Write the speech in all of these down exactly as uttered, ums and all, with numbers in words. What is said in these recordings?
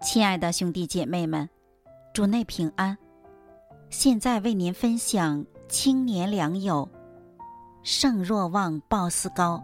亲爱的兄弟姐妹们，主内平安。现在为您分享青年良友，圣若望鲍斯高。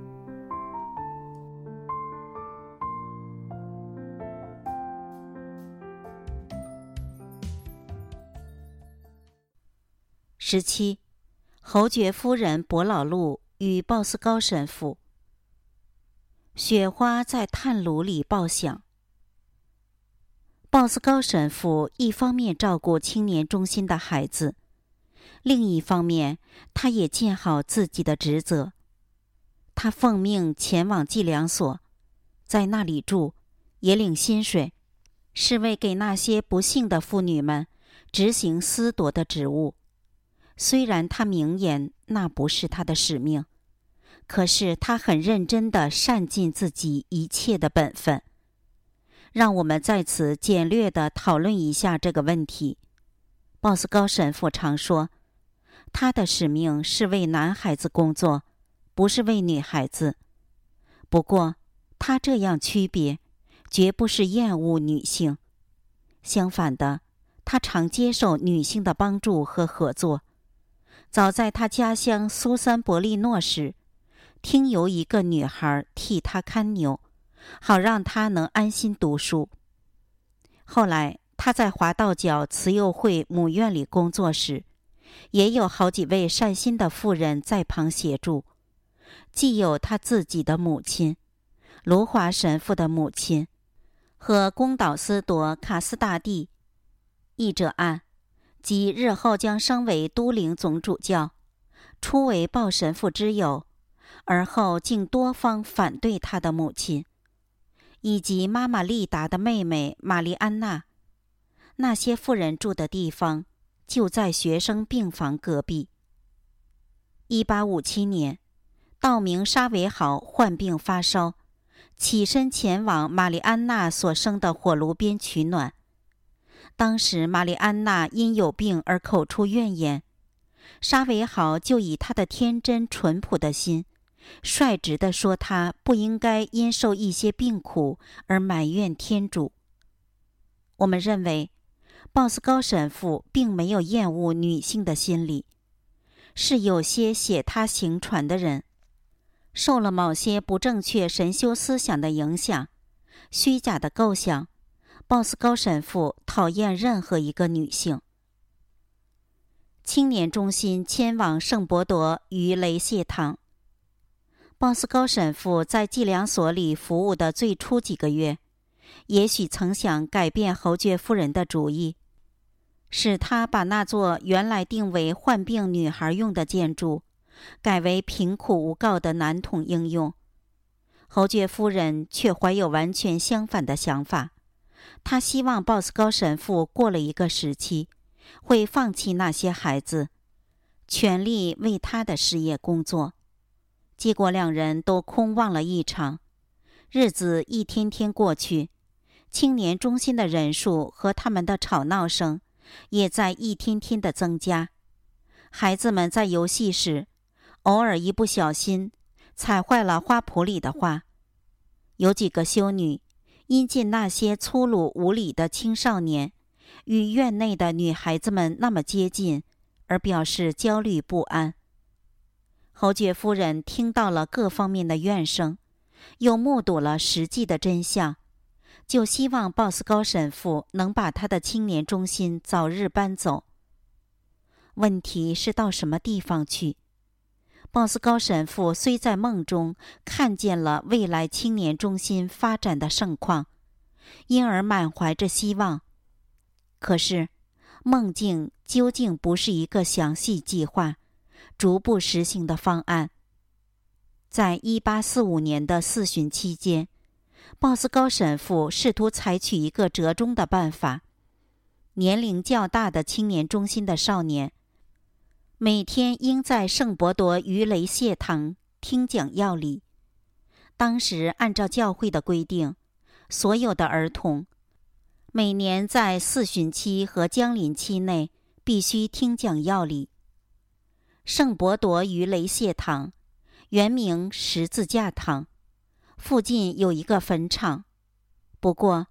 十七，侯爵夫人伯老禄与鲍斯高神父。雪花在炭炉里爆响。鲍斯高神父一方面照顾青年中心的孩子，另一方面他也尽好自己的职责。他奉命前往计量所，在那里住，也领薪水，是为给那些不幸的妇女们执行私夺的职务。虽然他明言那不是他的使命，可是他很认真地善尽自己一切的本分。让我们在此简略地讨论一下这个问题。鲍斯高神父常说，他的使命是为男孩子工作，不是为女孩子。不过，他这样区别，绝不是厌恶女性。相反的，他常接受女性的帮助和合作。早在他家乡苏珊伯利诺时，听由一个女孩替他看牛，好让他能安心读书。后来他在华道角慈幼会母院里工作时，也有好几位善心的妇人在旁协助，既有他自己的母亲，卢华神父的母亲，和宫岛司铎卡斯大帝。译者按，即日后将升为都灵总主教，初为鲍神父之友，而后竟多方反对他的母亲，以及妈妈丽达的妹妹玛丽安娜。那些妇人住的地方就在学生病房隔壁。一八五七年，道明沙维豪患病发烧，起身前往玛丽安娜所生的火炉边取暖。当时玛丽安娜因有病而口出怨言，沙维豪就以他的天真淳朴的心，率直地说他不应该因受一些病苦而埋怨天主。我们认为，鲍斯高神父并没有厌恶女性的心理，是有些写他行传的人，受了某些不正确神修思想的影响，虚假的构想，鲍斯高神父讨厌任何一个女性。青年中心迁往圣伯铎于雷谢堂。鲍斯高神父在计量所里服务的最初几个月，也许曾想改变侯爵夫人的主意，使他把那座原来定为患病女孩用的建筑，改为贫苦无告的男童应用。侯爵夫人却怀有完全相反的想法，她希望鲍斯高神父过了一个时期，会放弃那些孩子，全力为他的事业工作。结果两人都空望了一场，日子一天天过去，青年中心的人数和他们的吵闹声也在一天天的增加。孩子们在游戏时，偶尔一不小心踩坏了花圃里的花。有几个修女因见那些粗鲁无礼的青少年与院内的女孩子们那么接近，而表示焦虑不安。侯爵夫人听到了各方面的怨声，又目睹了实际的真相，就希望鲍斯高神父能把他的青年中心早日搬走。问题是到什么地方去？鲍斯高神父虽在梦中看见了未来青年中心发展的盛况，因而满怀着希望，可是梦境究竟不是一个详细计划逐步实行的方案。在一八四五年的四旬期间，鲍斯高神父试图采取一个折中的办法。年龄较大的青年中心的少年，每天应在圣伯铎于雷谢堂听讲要理。当时按照教会的规定，所有的儿童每年在四旬期和将临期内必须听讲要理。圣伯铎于雷谢堂原名十字架堂，附近有一个坟场。不过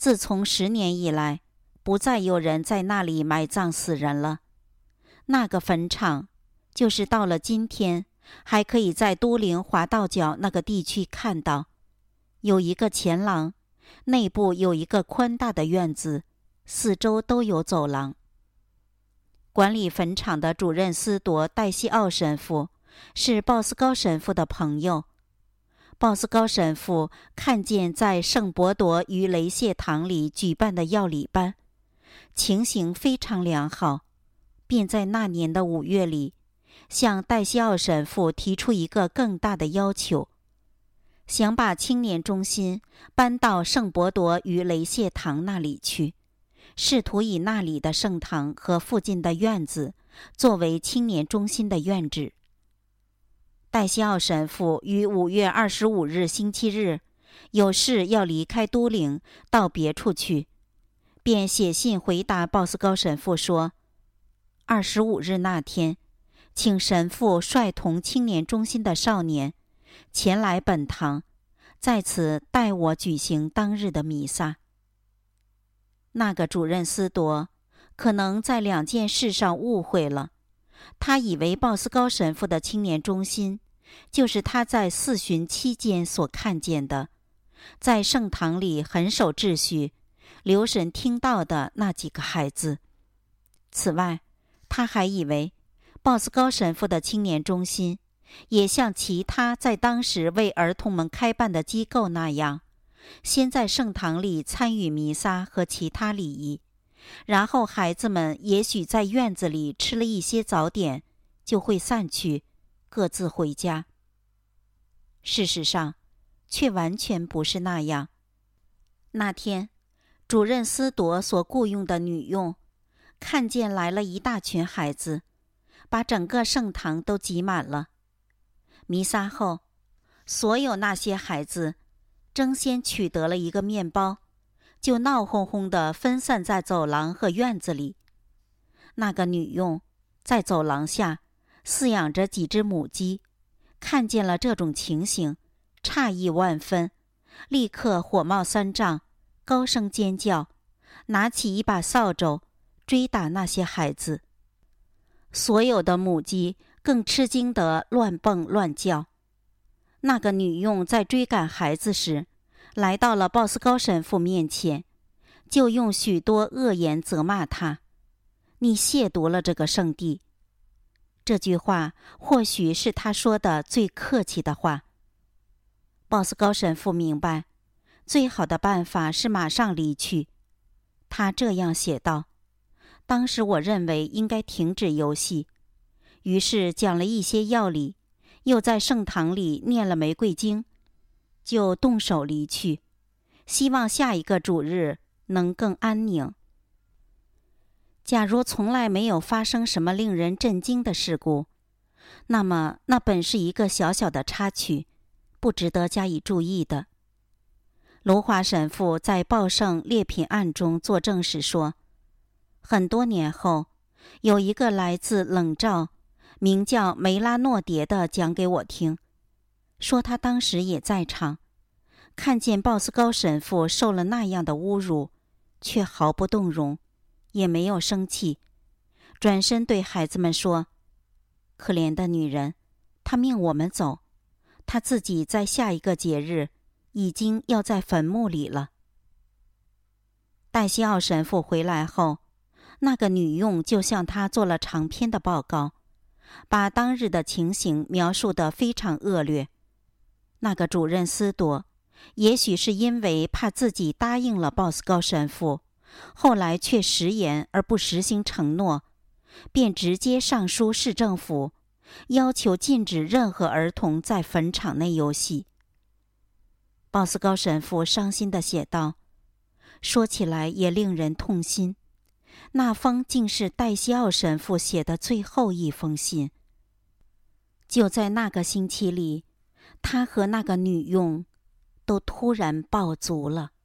自从十年以来，不再有人在那里埋葬死人了。那个坟场，就是到了今天，还可以在都灵华道角那个地区看到，有一个前廊，内部有一个宽大的院子，四周都有走廊。管理坟场的主任司铎戴西奥神父是鲍斯高神父的朋友。鲍斯高神父看见在圣伯铎与雷谢堂里举办的药理班，情形非常良好，便在那年的五月里，向戴西奥神父提出一个更大的要求，想把青年中心搬到圣伯铎与雷谢堂那里去，试图以那里的圣堂和附近的院子作为青年中心的院址。戴西奥神父于五月二十五日星期日有事要离开都灵到别处去，便写信回答鲍斯高神父说，二十五日那天，请神父率同青年中心的少年前来本堂，在此代我举行当日的弥撒。那个主任司铎可能在两件事上误会了，他以为鲍斯高神父的青年中心就是他在四旬期间所看见的，在圣堂里很守秩序、留神听到的那几个孩子。此外，他还以为鲍斯高神父的青年中心也像其他在当时为儿童们开办的机构那样，先在圣堂里参与弥撒和其他礼仪，然后孩子们也许在院子里吃了一些早点，就会散去，各自回家。事实上，却完全不是那样。那天，主任司铎所雇用的女佣看见来了一大群孩子，把整个圣堂都挤满了。弥撒后，所有那些孩子争先取得了一个面包，就闹哄哄地分散在走廊和院子里。那个女佣在走廊下饲养着几只母鸡，看见了这种情形，诧异万分，立刻火冒三丈，高声尖叫，拿起一把扫帚追打那些孩子。所有的母鸡更吃惊地乱蹦乱叫。那个女佣在追赶孩子时，来到了鲍斯高神父面前，就用许多恶言责骂他：你亵渎了这个圣地。这句话或许是他说的最客气的话。鲍斯高神父明白，最好的办法是马上离去。他这样写道：当时我认为应该停止游戏，于是讲了一些要理，又在圣堂里念了玫瑰经，就动手离去，希望下一个主日能更安宁。假如从来没有发生什么令人震惊的事故，那么那本是一个小小的插曲，不值得加以注意的。卢华神父在报圣列品案中作证时说，很多年后，有一个来自冷照名叫梅拉诺迭的讲给我听，说他当时也在场，看见鲍斯高神父受了那样的侮辱，却毫不动容，也没有生气，转身对孩子们说，可怜的女人，她命我们走，她自己在下一个节日已经要在坟墓里了。戴西奥神父回来后，那个女佣就向他做了长篇的报告，把当日的情形描述得非常恶劣。那个主任司铎也许是因为怕自己答应了鲍斯高神父，后来却食言而不实行承诺，便直接上书市政府，要求禁止任何儿童在坟场内游戏。鲍斯高神父伤心地写道，说起来也令人痛心，那封竟是戴西奥神父写的最后一封信。就在那个星期里，他和那个女佣都突然暴卒了。